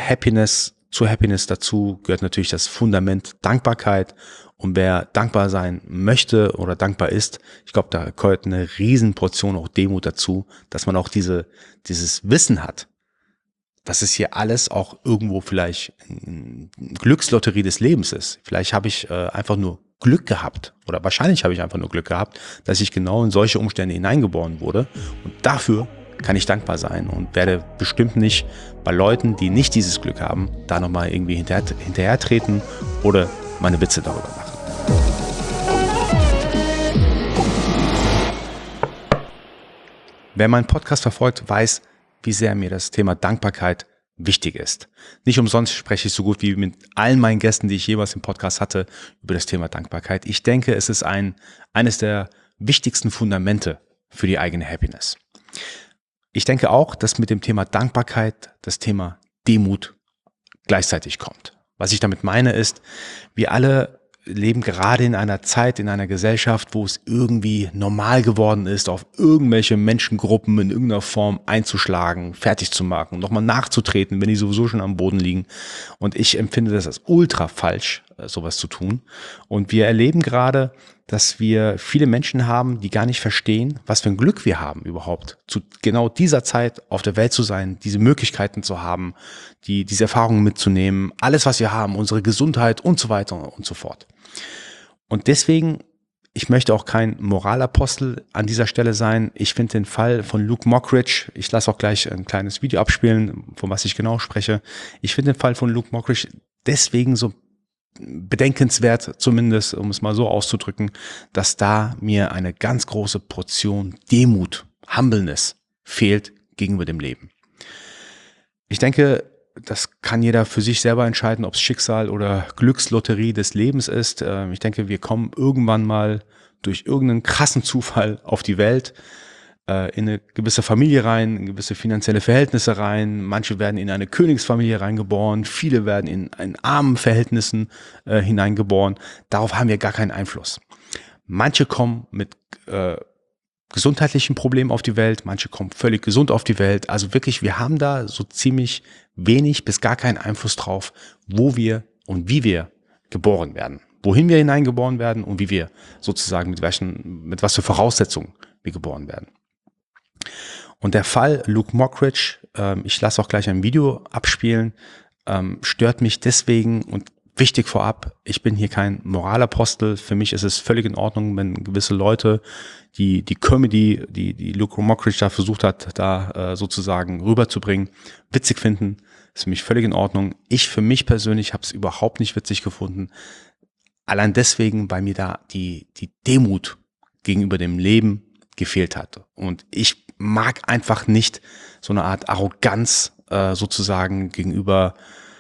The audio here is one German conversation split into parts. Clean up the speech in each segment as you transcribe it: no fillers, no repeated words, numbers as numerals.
Zur Happiness dazu gehört natürlich das Fundament Dankbarkeit. Und wer dankbar sein möchte oder dankbar ist, ich glaube, da gehört eine Riesenportion auch Demut dazu, dass man auch dieses Wissen hat, dass es hier alles auch irgendwo vielleicht eine Glückslotterie des Lebens ist. Vielleicht habe ich einfach nur Glück gehabt oder wahrscheinlich habe ich einfach nur Glück gehabt, dass ich genau in solche Umstände hineingeboren wurde. Und dafür kann ich dankbar sein und werde bestimmt nicht bei Leuten, die nicht dieses Glück haben, da nochmal irgendwie hinterher treten oder meine Witze darüber machen. Wer meinen Podcast verfolgt, weiß, wie sehr mir das Thema Dankbarkeit wichtig ist. Nicht umsonst spreche ich so gut wie mit allen meinen Gästen, die ich jeweils im Podcast hatte, über das Thema Dankbarkeit. Ich denke, es ist eines der wichtigsten Fundamente für die eigene Happiness. Ich denke auch, dass mit dem Thema Dankbarkeit das Thema Demut gleichzeitig kommt. Was ich damit meine ist, wir alle leben gerade in einer Zeit, in einer Gesellschaft, wo es irgendwie normal geworden ist, auf irgendwelche Menschengruppen in irgendeiner Form einzuschlagen, fertig zu machen, nochmal nachzutreten, wenn die sowieso schon am Boden liegen. Und ich empfinde das als ultra falsch, sowas zu tun. Und wir erleben gerade, dass wir viele Menschen haben, die gar nicht verstehen, was für ein Glück wir haben überhaupt, zu genau dieser Zeit auf der Welt zu sein, diese Möglichkeiten zu haben, diese Erfahrungen mitzunehmen, alles, was wir haben, unsere Gesundheit und so weiter und so fort. Und deswegen, ich möchte auch kein Moralapostel an dieser Stelle sein. Ich finde den Fall von Luke Mockridge, ich lasse auch gleich ein kleines Video abspielen, von was ich genau spreche. Ich finde den Fall von Luke Mockridge deswegen so bedenkenswert, zumindest, um es mal so auszudrücken, dass da mir eine ganz große Portion Demut, Humbleness fehlt gegenüber dem Leben. Ich denke, das kann jeder für sich selber entscheiden, ob es Schicksal oder Glückslotterie des Lebens ist. Ich denke, wir kommen irgendwann mal durch irgendeinen krassen Zufall auf die Welt, in eine gewisse Familie rein, in gewisse finanzielle Verhältnisse rein. Manche werden in eine Königsfamilie reingeboren, viele werden in armen Verhältnissen hineingeboren. Darauf haben wir gar keinen Einfluss. Manche kommen mit gesundheitlichen Problemen auf die Welt, manche kommen völlig gesund auf die Welt. Also wirklich, wir haben da so ziemlich wenig bis gar keinen Einfluss drauf, wo wir und wie wir geboren werden. Wohin wir hineingeboren werden und wie wir sozusagen mit was für Voraussetzungen wir geboren werden. Und der Fall Luke Mockridge, ich lasse auch gleich ein Video abspielen, stört mich deswegen und wichtig vorab, ich bin hier kein Moralapostel. Für mich ist es völlig in Ordnung, wenn gewisse Leute die Comedy, die Luke Mockridge da versucht hat, da sozusagen rüberzubringen, witzig finden. Ist für mich völlig in Ordnung. Ich für mich persönlich habe es überhaupt nicht witzig gefunden. Allein deswegen, weil mir da die Demut gegenüber dem Leben gefehlt hat. Und ich mag einfach nicht so eine Art Arroganz sozusagen gegenüber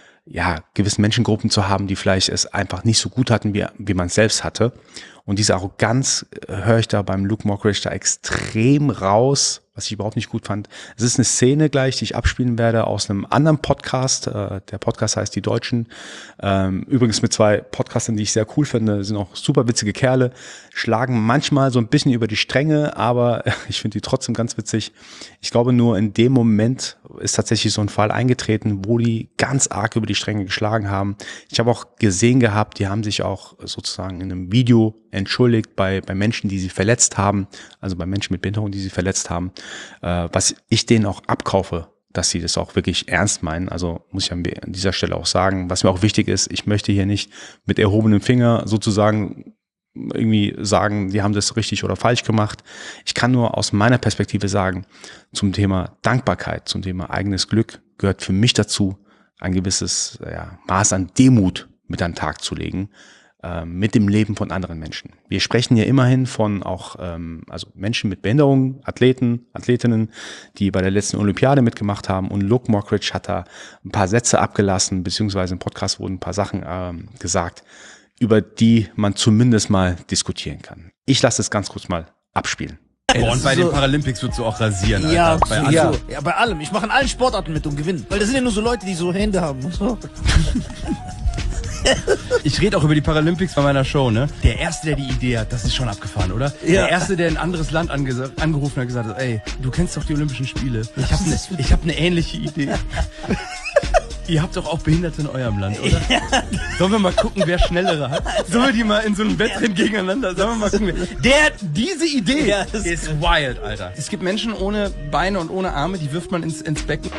gewissen Menschengruppen zu haben, die vielleicht es einfach nicht so gut hatten, wie man es selbst hatte. Und diese Arroganz höre ich da beim Luke Mockridge da extrem raus, was ich überhaupt nicht gut fand. Es ist eine Szene gleich, die ich abspielen werde aus einem anderen Podcast. Der Podcast heißt Die Deutschen. Übrigens mit 2 Podcastern, die ich sehr cool finde, sind auch super witzige Kerle, schlagen manchmal so ein bisschen über die Stränge, aber ich finde die trotzdem ganz witzig. Ich glaube, nur in dem Moment ist tatsächlich so ein Fall eingetreten, wo die ganz arg über die Stränge geschlagen haben. Ich habe auch gesehen gehabt, die haben sich auch sozusagen in einem Video entschuldigt bei Menschen, die sie verletzt haben, also bei Menschen mit Behinderung, die sie verletzt haben, was ich denen auch abkaufe, dass sie das auch wirklich ernst meinen. Also muss ich an dieser Stelle auch sagen, was mir auch wichtig ist, ich möchte hier nicht mit erhobenem Finger sozusagen irgendwie sagen, die haben das richtig oder falsch gemacht. Ich kann nur aus meiner Perspektive sagen, zum Thema Dankbarkeit, zum Thema eigenes Glück gehört für mich dazu, ein gewisses Maß an Demut mit an den Tag zu legen, mit dem Leben von anderen Menschen. Wir sprechen ja immerhin von auch also Menschen mit Behinderung, Athleten, Athletinnen, die bei der letzten Olympiade mitgemacht haben, und Luke Mockridge hat da ein paar Sätze abgelassen, beziehungsweise im Podcast wurden ein paar Sachen gesagt, über die man zumindest mal diskutieren kann. Ich lasse es ganz kurz mal abspielen. Und bei den Paralympics würdest du auch rasieren, Alter. Ja, bei allem. ja, bei allem. Ich mache in allen Sportarten mit und gewinne. Weil das sind ja nur so Leute, die so Hände haben. So. Ich rede auch über die Paralympics bei meiner Show, ne? Der Erste, der die Idee hat, das ist schon abgefahren, oder? Ja. Der Erste, der ein anderes Land angerufen hat, gesagt hat, ey, du kennst doch die Olympischen Spiele. Ich hab eine ähnliche Idee. Ihr habt doch auch Behinderte in eurem Land, oder? Sollen wir mal gucken, wer Schnellere hat? Sollen wir die mal in so einem Wettrennen gegeneinander? Sollen wir mal gucken, diese Idee Ja, ist wild, Alter. Es gibt Menschen ohne Beine und ohne Arme, die wirft man ins Becken.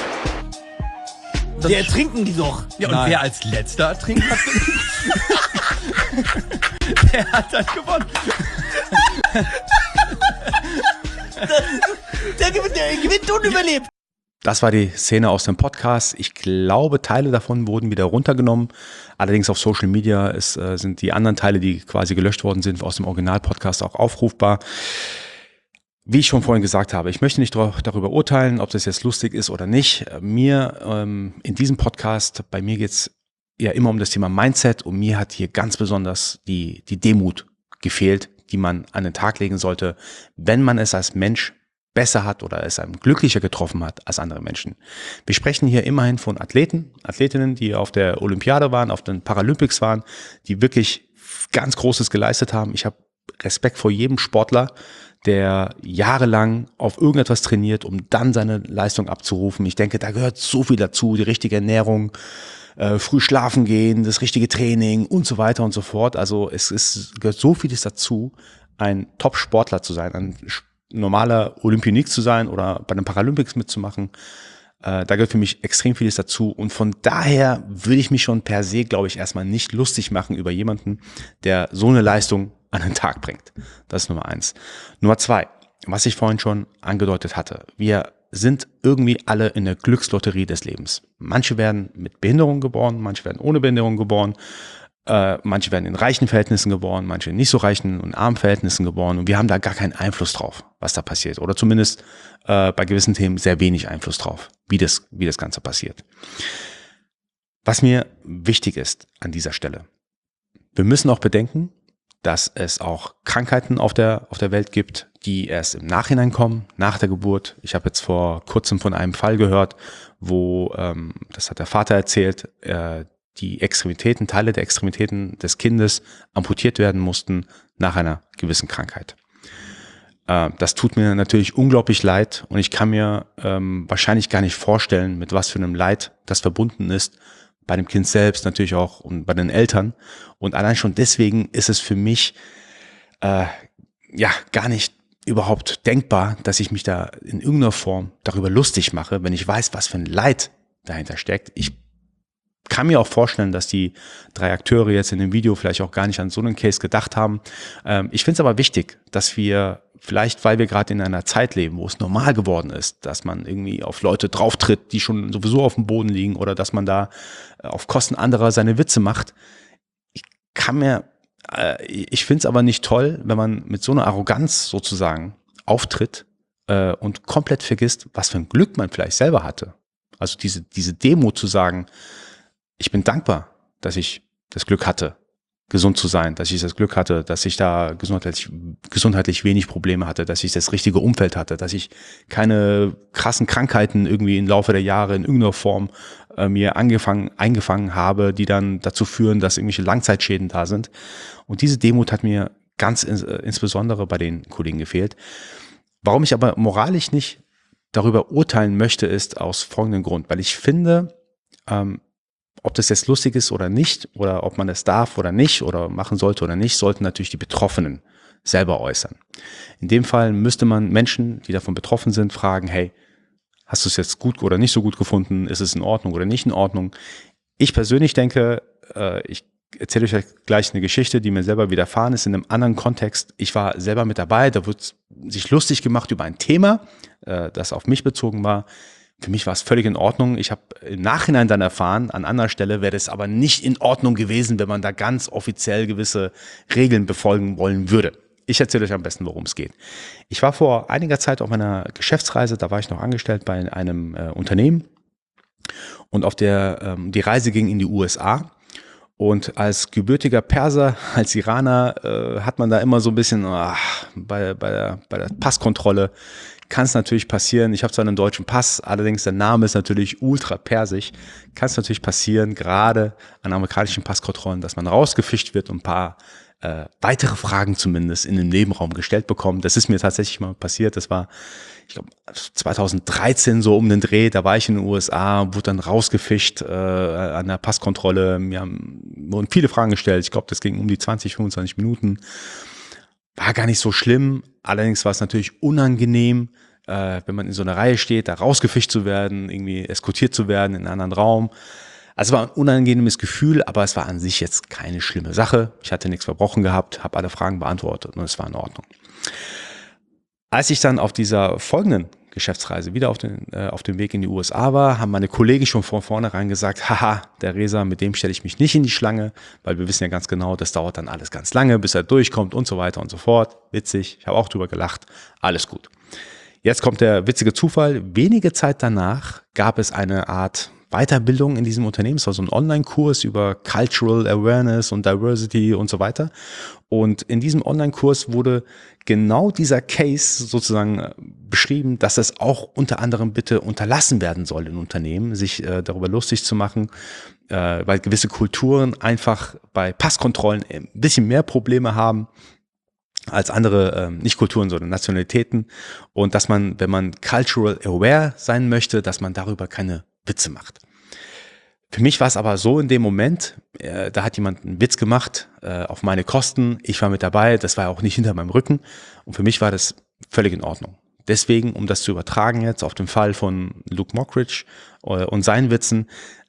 Die ertrinken die doch. Ja, und wer als letzter ertrinkt hat, der hat dann gewonnen. Der gewinnt und überlebt. Das war die Szene aus dem Podcast. Ich glaube, Teile davon wurden wieder runtergenommen. Allerdings auf Social Media sind die anderen Teile, die quasi gelöscht worden sind, aus dem Original-Podcast auch aufrufbar. Wie ich schon vorhin gesagt habe, ich möchte nicht darüber urteilen, ob das jetzt lustig ist oder nicht. In diesem Podcast, bei mir geht's ja immer um das Thema Mindset und mir hat hier ganz besonders die Demut gefehlt, die man an den Tag legen sollte, wenn man es als Mensch besser hat oder es einem glücklicher getroffen hat als andere Menschen. Wir sprechen hier immerhin von Athletinnen, die auf der Olympiade waren, auf den Paralympics waren, die wirklich ganz Großes geleistet haben. Ich habe Respekt vor jedem Sportler, der jahrelang auf irgendetwas trainiert, um dann seine Leistung abzurufen. Ich denke, da gehört so viel dazu, die richtige Ernährung, früh schlafen gehen, das richtige Training und so weiter und so fort. Also gehört so vieles dazu, ein Top-Sportler zu sein, ein normaler Olympionik zu sein oder bei den Paralympics mitzumachen. Da gehört für mich extrem vieles dazu und von daher würde ich mich schon per se, glaube ich, erstmal nicht lustig machen über jemanden, der so eine Leistung an den Tag bringt. Das ist Nummer 1. Nummer 2, was ich vorhin schon angedeutet hatte. Wir sind irgendwie alle in der Glückslotterie des Lebens. Manche werden mit Behinderung geboren, manche werden ohne Behinderung geboren, manche werden in reichen Verhältnissen geboren, manche in nicht so reichen und armen Verhältnissen geboren und wir haben da gar keinen Einfluss drauf, was da passiert oder zumindest bei gewissen Themen sehr wenig Einfluss drauf, wie das Ganze passiert. Was mir wichtig ist an dieser Stelle, wir müssen auch bedenken, dass es auch Krankheiten auf der Welt gibt, die erst im Nachhinein kommen, nach der Geburt. Ich habe jetzt vor kurzem von einem Fall gehört, wo, das hat der Vater erzählt, die Extremitäten, Teile der Extremitäten des Kindes amputiert werden mussten nach einer gewissen Krankheit. Das tut mir natürlich unglaublich leid und ich kann mir wahrscheinlich gar nicht vorstellen, mit was für einem Leid das verbunden ist, bei dem Kind selbst natürlich auch und bei den Eltern. Und allein schon deswegen ist es für mich gar nicht überhaupt denkbar, dass ich mich da in irgendeiner Form darüber lustig mache, wenn ich weiß, was für ein Leid dahinter steckt. Ich kann mir auch vorstellen, dass die 3 Akteure jetzt in dem Video vielleicht auch gar nicht an so einen Case gedacht haben. Ich finde es aber wichtig, dass wir vielleicht, weil wir gerade in einer Zeit leben, wo es normal geworden ist, dass man irgendwie auf Leute drauftritt, die schon sowieso auf dem Boden liegen oder dass man da auf Kosten anderer seine Witze macht. Ich finde es aber nicht toll, wenn man mit so einer Arroganz sozusagen auftritt und komplett vergisst, was für ein Glück man vielleicht selber hatte. Also diese Demut zu sagen, ich bin dankbar, dass ich das Glück hatte, gesund zu sein, dass ich das Glück hatte, dass ich da gesundheitlich wenig Probleme hatte, dass ich das richtige Umfeld hatte, dass ich keine krassen Krankheiten irgendwie im Laufe der Jahre in irgendeiner Form mir eingefangen habe, die dann dazu führen, dass irgendwelche Langzeitschäden da sind. Und diese Demut hat mir ganz insbesondere bei den Kollegen gefehlt. Warum ich aber moralisch nicht darüber urteilen möchte, ist aus folgendem Grund, weil ich finde, ob das jetzt lustig ist oder nicht, oder ob man es darf oder nicht, oder machen sollte oder nicht, sollten natürlich die Betroffenen selber äußern. In dem Fall müsste man Menschen, die davon betroffen sind, fragen, hey, hast du es jetzt gut oder nicht so gut gefunden? Ist es in Ordnung oder nicht in Ordnung? Ich persönlich denke, ich erzähle euch gleich eine Geschichte, die mir selber widerfahren ist in einem anderen Kontext. Ich war selber mit dabei, da wird sich lustig gemacht über ein Thema, das auf mich bezogen war. Für mich war es völlig in Ordnung. Ich habe im Nachhinein dann erfahren, an anderer Stelle wäre es aber nicht in Ordnung gewesen, wenn man da ganz offiziell gewisse Regeln befolgen wollen würde. Ich erzähle euch am besten, worum es geht. Ich war vor einiger Zeit auf einer Geschäftsreise, da war ich noch angestellt bei einem Unternehmen und die Reise ging in die USA. Und als gebürtiger Perser, als Iraner hat man da immer so ein bisschen bei der Passkontrolle kann es natürlich passieren, ich habe zwar einen deutschen Pass, allerdings der Name ist natürlich ultra persisch, kann es natürlich passieren, gerade an amerikanischen Passkontrollen, dass man rausgefischt wird und ein paar weitere Fragen zumindest in den Nebenraum gestellt bekommen. Das ist mir tatsächlich mal passiert. Das war, ich glaube, 2013 so um den Dreh. Da war ich in den USA, wurde dann rausgefischt an der Passkontrolle. Mir wurden viele Fragen gestellt. Ich glaube, das ging um die 20, 25 Minuten. War gar nicht so schlimm. Allerdings war es natürlich unangenehm, wenn man in so einer Reihe steht, da rausgefischt zu werden, irgendwie eskortiert zu werden in einen anderen Raum. Also es war ein unangenehmes Gefühl, aber es war an sich jetzt keine schlimme Sache. Ich hatte nichts verbrochen gehabt, habe alle Fragen beantwortet und es war in Ordnung. Als ich dann auf dieser folgenden Geschäftsreise wieder auf dem Weg in die USA war, haben meine Kollegen schon von vornherein gesagt, haha, der Reza, mit dem stelle ich mich nicht in die Schlange, weil wir wissen ja ganz genau, das dauert dann alles ganz lange, bis er durchkommt und so weiter und so fort. Witzig, ich habe auch drüber gelacht, alles gut. Jetzt kommt der witzige Zufall. Wenige Zeit danach gab es eine Art Weiterbildung in diesem Unternehmen. Es war so ein Online-Kurs über Cultural Awareness und Diversity und so weiter. Und in diesem Online-Kurs wurde genau dieser Case sozusagen beschrieben, dass es auch unter anderem bitte unterlassen werden soll in Unternehmen, sich darüber lustig zu machen, weil gewisse Kulturen einfach bei Passkontrollen ein bisschen mehr Probleme haben als andere, nicht Kulturen, sondern Nationalitäten. Und dass man, wenn man cultural aware sein möchte, dass man darüber keine Witze macht. Für mich war es aber so in dem Moment, da hat jemand einen Witz gemacht auf meine Kosten. Ich war mit dabei, das war auch nicht hinter meinem Rücken. Und für mich war das völlig in Ordnung. Deswegen, um das zu übertragen jetzt auf den Fall von Luke Mockridge und seinen Witzen,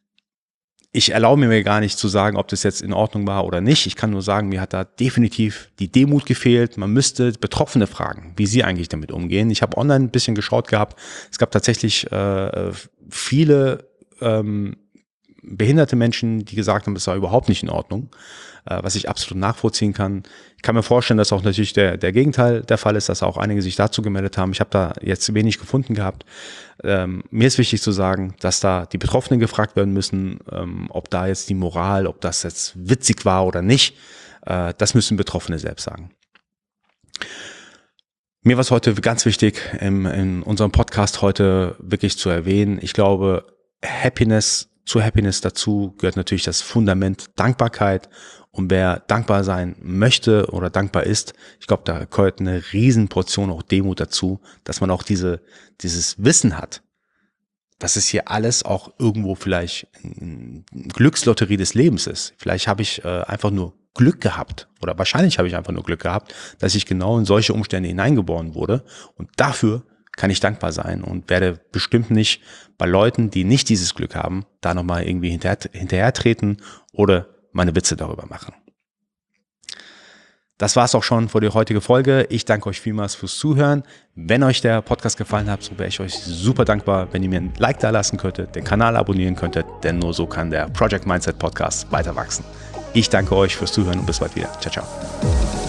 ich erlaube mir gar nicht zu sagen, ob das jetzt in Ordnung war oder nicht. Ich kann nur sagen, mir hat da definitiv die Demut gefehlt. Man müsste Betroffene fragen, wie sie eigentlich damit umgehen. Ich habe online ein bisschen geschaut gehabt. Es gab tatsächlich viele behinderte Menschen, die gesagt haben, es war überhaupt nicht in Ordnung, was ich absolut nachvollziehen kann. Ich kann mir vorstellen, dass auch natürlich der Gegenteil der Fall ist, dass auch einige sich dazu gemeldet haben. Ich habe da jetzt wenig gefunden gehabt. Mir ist wichtig zu sagen, dass da die Betroffenen gefragt werden müssen, ob da jetzt die Moral, ob das jetzt witzig war oder nicht. Das müssen Betroffene selbst sagen. Mir war es heute ganz wichtig, in unserem Podcast heute wirklich zu erwähnen. Ich glaube, zu Happiness dazu gehört natürlich das Fundament Dankbarkeit. Und wer dankbar sein möchte oder dankbar ist, ich glaube, da gehört eine Riesenportion auch Demut dazu, dass man auch dieses Wissen hat, dass es hier alles auch irgendwo vielleicht eine Glückslotterie des Lebens ist. Vielleicht habe ich einfach nur Glück gehabt oder wahrscheinlich habe ich einfach nur Glück gehabt, dass ich genau in solche Umstände hineingeboren wurde und dafür kann ich dankbar sein und werde bestimmt nicht bei Leuten, die nicht dieses Glück haben, da nochmal irgendwie hinterher treten oder meine Witze darüber machen. Das war's auch schon für die heutige Folge. Ich danke euch vielmals fürs Zuhören. Wenn euch der Podcast gefallen hat, so wäre ich euch super dankbar, wenn ihr mir ein Like da lassen könntet, den Kanal abonnieren könntet, denn nur so kann der Project Mindset Podcast weiter wachsen. Ich danke euch fürs Zuhören und bis bald wieder. Ciao, ciao.